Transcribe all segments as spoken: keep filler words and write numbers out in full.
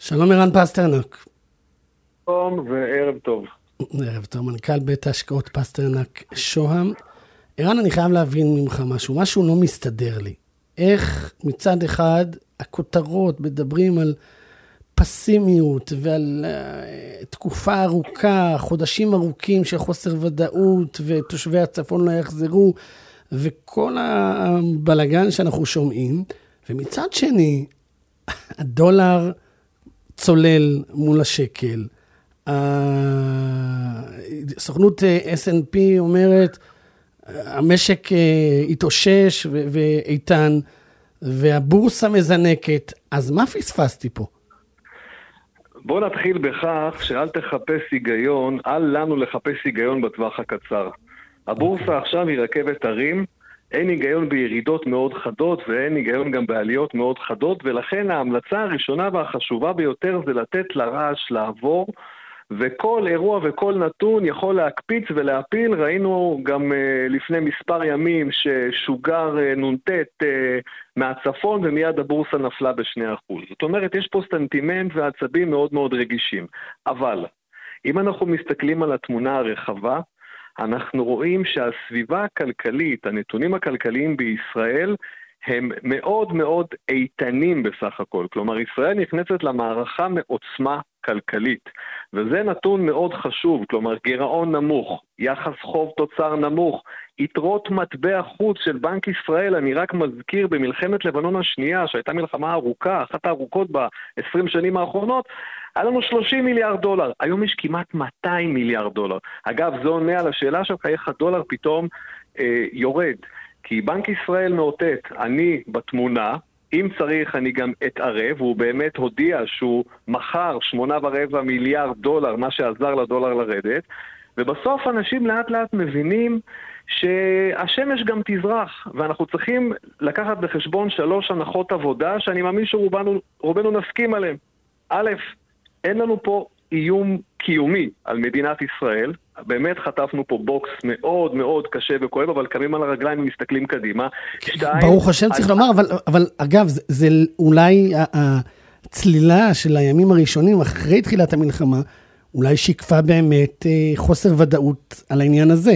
שלום ערן פסטרנק. שלום וערב טוב. ערב טוב, מנכ"ל בית ההשקעות פסטרנק שוהם. ערן, אני חייב להבין ממך משהו, משהו לא מסתדר לי. איך מצד אחד הכותרות מדברים על פסימיות ועל uh, תקופה ארוכה, חודשים ארוכים של חוסר ודאות ותושבי הצפון לא יחזרו, וכל הבלגן שאנחנו שומעים, ומצד שני, הדולר צולל מול השקל. הסוכנות אס אנד פי אומרת, המשק התאושש ואיתן, והבורסה מזנקת. אז מה פספסתי פה? בוא נתחיל בכך שאל תחפש היגיון, אל לנו לחפש היגיון בטווח הקצר. הבורסה עכשיו היא רכבת הרים, אין היגיון בירידות מאוד חדות ואין היגיון גם בעליות מאוד חדות, ולכן ההמלצה הראשונה והחשובה ביותר זה לתת לרעש לעבור, וכל אירוע וכל נתון יכול להקפיץ ולהפיל. ראינו גם uh, לפני מספר ימים ששוגר uh, נונטט uh, מהצפון ומיד הבורסה נפלה בשני אחוז. זאת אומרת, יש פה סנטימנט ועצבים מאוד מאוד רגישים. אבל אם אנחנו מסתכלים על התמונה הרחבה, אנחנו רואים שהסביבה הכלכלית, הנתונים הכלכליים בישראל, הם מאוד מאוד איתנים בסך הכל. כלומר, ישראל נכנסת למערכה מעוצמה כלכלית, וזה נתון מאוד חשוב. כלומר, גירעון נמוך, יחס חוב תוצר נמוך, יתרות מטבע חוץ של בנק ישראל. אני רק מזכיר במלחמת לבנון השנייה, שהייתה מלחמה ארוכה, אחת הארוכות ב-עשרים שנים האחרונות, היה לנו שלושים מיליארד דולר, היום יש כמעט מאתיים מיליארד דולר. אגב, זה עונה על השאלה שלך, איך הדולר פתאום אה, יורד. כי בנק ישראל מאותת, אני בתמונה, אם צריך אני גם אתערב, והוא באמת הודיע שהוא מחר שמונה ורבע מיליארד דולר, מה שעזר לדולר לרדת, ובסוף אנשים לאט לאט מבינים שהשמש גם תזרח, ואנחנו צריכים לקחת בחשבון שלוש הנחות עבודה, שאני מאמין שרובנו נסכים עליהם. א', אין לנו פה איום קיומי על מדינת ישראל, באמת חטפנו פה בוקס מאוד מאוד קשה וכואב, אבל קמים על הרגליים ומסתכלים קדימה. שתיים, ברוך השם צריך לומר, אבל, אבל אגב, זה, זה אולי הצלילה של הימים הראשונים אחרי תחילת המלחמה, אולי שיקפה באמת חוסר ודאות על העניין הזה.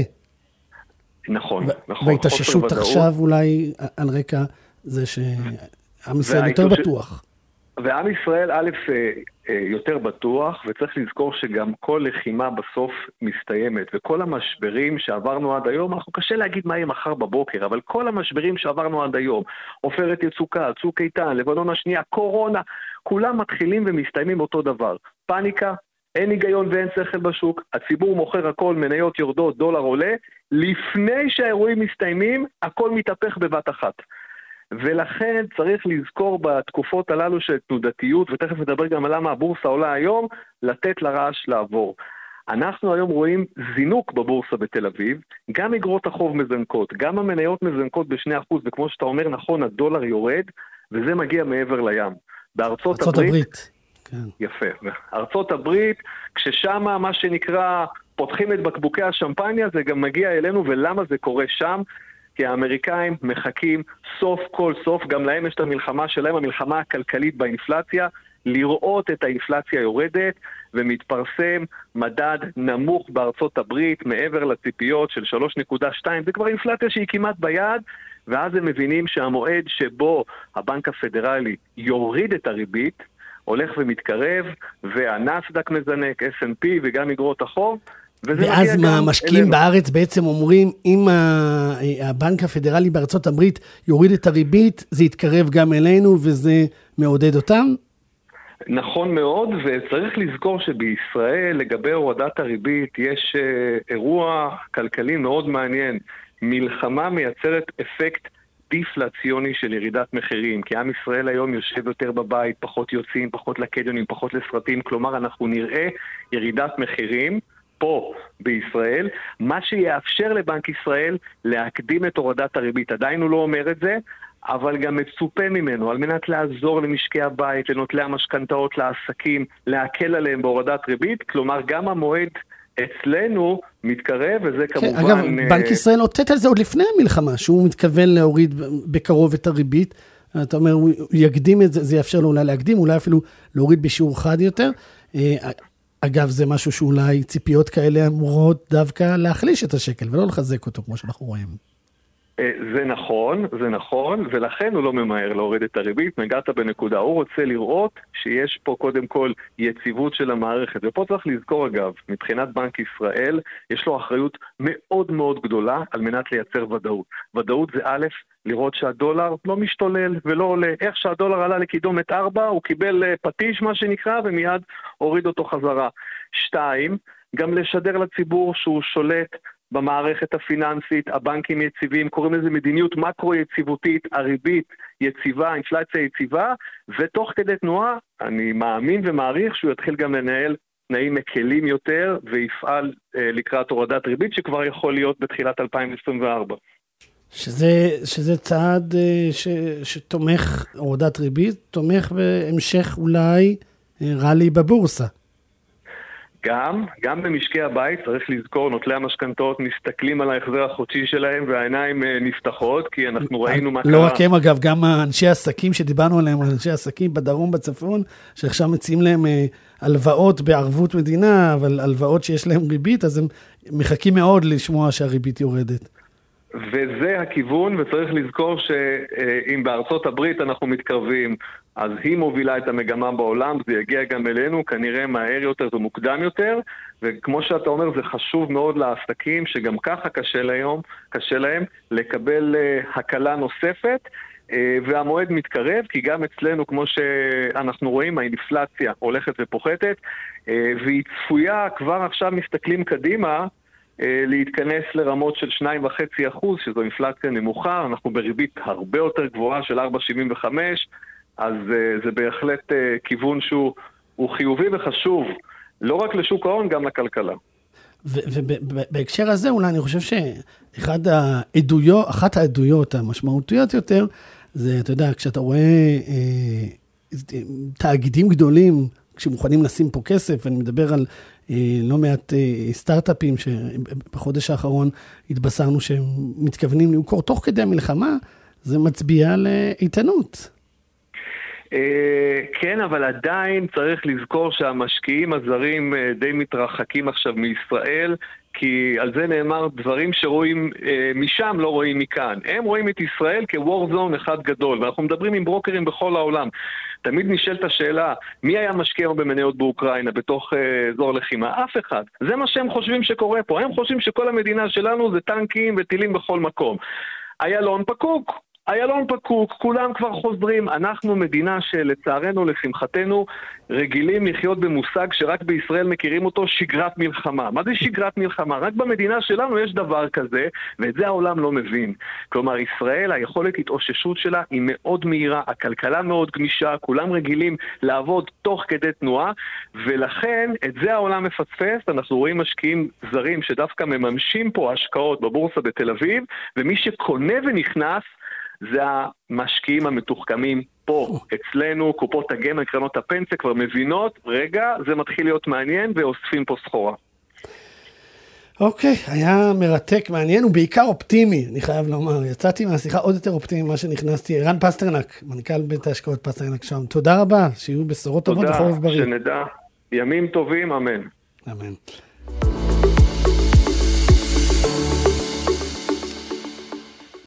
נכון, נכון. והתאוששות עכשיו אולי על רקע זה שעם ישראל יותר בטוח. ועם ישראל א' יותר בטוח, וצריך לזכור שגם כל לחימה בסוף מסתיימת, וכל המשברים שעברנו עד היום, אנחנו קשה להגיד מה יהיה מחר בבוקר, אבל כל המשברים שעברנו עד היום, עופרת יצוקה, צוק איתן, לבנון השנייה, קורונה, כולם מתחילים ומסתיימים אותו דבר. פאניקה, אין היגיון ואין שכל בשוק, הציבור מוכר הכל, מניות יורדות, דולר עולה, לפני שהאירועים מסתיימים, הכל מתהפך בבת אחת. ולכן צריך לזכור בתקופות הללו של תנודתיות, ותכף נדבר גם על למה הבורסה עולה היום, לתת לרעש לעבור. אנחנו היום רואים זינוק בבורסה בתל אביב, גם אגרות החוב מזנקות, גם המניות מזנקות בשני אחוז, וכמו שאתה אומר נכון, הדולר יורד, וזה מגיע מעבר לים. בארצות ארצות הברית, הברית. כן. יפה. ארצות הברית, כששם מה שנקרא, פותחים את בקבוקי השמפניה, זה גם מגיע אלינו, ולמה זה קורה שם? כי האמריקאים מחכים סוף כל סוף, גם להם יש את המלחמה שלהם, המלחמה הכלכלית באינפלציה, לראות את האינפלציה יורדת, ומתפרסם מדד נמוך בארצות הברית, מעבר לציפיות של שלוש נקודה שתיים, זה כבר אינפלציה שהיא כמעט ביד, ואז הם מבינים שהמועד שבו הבנק הפדרלי יוריד את הריבית, הולך ומתקרב, והנאסד"ק מזנק, אס אנד פי וגם אגרות החוב, ואז מה, המשקיעים בארץ בעצם אומרים, אם הבנק הפדרלי בארצות הברית יוריד את הריבית, זה יתקרב גם אלינו, וזה מעודד אותם? נכון מאוד, וצריך לזכור שבישראל, לגבי הורדת הריבית, יש אירוע כלכלי מאוד מעניין. מלחמה מייצרת אפקט דיפלציוני של ירידת מחירים, כי עם ישראל היום יושב יותר בבית, פחות יוצאים, פחות לקניונים, פחות לסרטים, כלומר אנחנו נראה ירידת מחירים, פה בישראל, מה שיאפשר לבנק ישראל להקדים את הורדת הריבית. עדיין הוא לא אומר את זה, אבל גם מצופה ממנו, על מנת לעזור למשקי הבית, לנוטלי המשכנתאות, לעסקים, להקל עליהם בהורדת ריבית, כלומר גם המועד אצלנו מתקרב, וזה כמובן... אגב, בנק ישראל אותת על זה עוד לפני המלחמה, שהוא מתכוון להוריד בקרוב את הריבית, אתה אומר, הוא יקדים את זה, זה יאפשר לו אולי להקדים, אולי אפילו להוריד בשיעור חד יותר. אגב, זה משהו שאולי ציפיות כאלה אמורות דווקא להחליש את השקל, ולא לחזק אותו, כמו שאנחנו רואים. זה נכון, זה נכון, ולכן הוא לא ממהר להוריד את הריבית, נגעת בנקודה, הוא רוצה לראות שיש פה קודם כל יציבות של המערכת, ופה צריך לזכור אגב, מבחינת בנק ישראל, יש לו אחריות מאוד מאוד גדולה על מנת לייצר ודאות. ודאות זה א', לראות שהדולר לא משתולל ולא עולה. איך שהדולר עלה לקידומת ארבע, הוא קיבל פטיש מה שנקרא, ומיד הוריד אותו חזרה. שתיים, גם לשדר לציבור שהוא שולט במערכת הפיננסית, הבנקים יציבים, קוראים לזה מדיניות מקרו-יציבותית, הריבית יציבה, אינפלציה יציבה, ותוך כדי תנועה, אני מאמין ומעריך שהוא יתחיל גם לנהל תנאים מקלים יותר, ויפעל אה, לקראת הורדת ריבית, שכבר יכול להיות בתחילת אלפיים עשרים וארבע. שזה, שזה צעד אה, ש, שתומך הורדת ריבית, תומך בהמשך אולי אה, רלי בבורסה. גם, גם במשקי הבית, צריך לזכור, נוטלי המשכנתאות מסתכלים על ההחזר החודשי שלהם, והעיניים נפתחות, כי אנחנו ראינו מה קרה. לא רק הם אגב, גם אנשי עסקים שדיברנו עליהם, אנשי עסקים בדרום בצפון, שעכשיו מציעים להם הלוואות בערבות מדינה, אבל הלוואות שיש להם ריבית, אז הם מחכים מאוד לשמוע שהריבית יורדת. וזה הכיוון, וצריך לזכור שאם בארצות הברית אנחנו מתקרבים, אז היא מובילה את המגמה בעולם, זה יגיע גם אלינו, כנראה מהר יותר ומוקדם יותר, וכמו שאתה אומר, זה חשוב מאוד לעסקים, שגם ככה קשה להם, קשה להם לקבל הקלה נוספת, והמועד מתקרב, כי גם אצלנו, כמו שאנחנו רואים, האינפלציה הולכת ופוחתת, והיא צפויה, כבר עכשיו מסתכלים קדימה, להתכנס לרמות של שניים וחצי אחוז, שזו אינפלציה נמוכה, אנחנו בריבית הרבה יותר גבוהה של ארבע נקודה שבעים וחמש, אז זה בהחלט כיוון שהוא חיובי וחשוב, לא רק לשוק ההון, גם לכלכלה. ובהקשר הזה אולי אני חושב שאחת העדויות, אחת העדויות המשמעותיות יותר, זה, אתה יודע, כשאתה רואה תאגידים גדולים, כשמוכנים לשים פה כסף, ואני מדבר על לא מעט סטארט-אפים שבחודש האחרון התבשרנו שהם מתכוונים למכור תוך כדי המלחמה, זה מצביע על איתנות. כן, אבל עדיין צריך לזכור שהמשקיעים הזרים די מתרחקים עכשיו מישראל, כי על זה נאמר דברים שרואים משם, לא רואים מכאן. הם רואים את ישראל כוור זון אחד גדול, ואנחנו מדברים עם ברוקרים בכל העולם. תמיד נשאלת השאלה, מי היה משקיע במניות באוקראינה, בתוך אזור לחימה? אף אחד. זה מה שהם חושבים שקורה פה. הם חושבים שכל המדינה שלנו זה טנקים וטילים בכל מקום. איילון פקוק. איילון פקוק, כולם כבר חוזרים, אנחנו מדינה שלצערנו, לשמחתנו, רגילים לחיות במושג שרק בישראל מכירים אותו, שגרת מלחמה. מה זה שגרת מלחמה? רק במדינה שלנו יש דבר כזה, ואת זה העולם לא מבין. כלומר, ישראל, היכולת התאוששות שלה היא מאוד מהירה, הכלכלה מאוד גמישה, כולם רגילים לעבוד תוך כדי תנועה, ולכן את זה העולם מפספס, אנחנו רואים משקיעים זרים שדווקא מממשים פה השקעות בבורסה בתל אביב, ומי שקונה ונכנס, זה המשקיעים המתוחכמים פה, אצלנו, קופות הגמל, קרנות הפנסיה, כבר מבינות, רגע, זה מתחיל להיות מעניין, ואוספים פה סחורה. אוקיי, היה מרתק, מעניין, ובעיקר אופטימי, אני חייב לומר. יצאתי מהשיחה עוד יותר אופטימי ממה שנכנסתי. ערן פסטרנק, מנכ"ל בית ההשקעות פסטרנק שם. תודה רבה, שיהיו בשורות טובות וחורף בריא. תודה, שנדע. ימים טובים, אמן. אמן.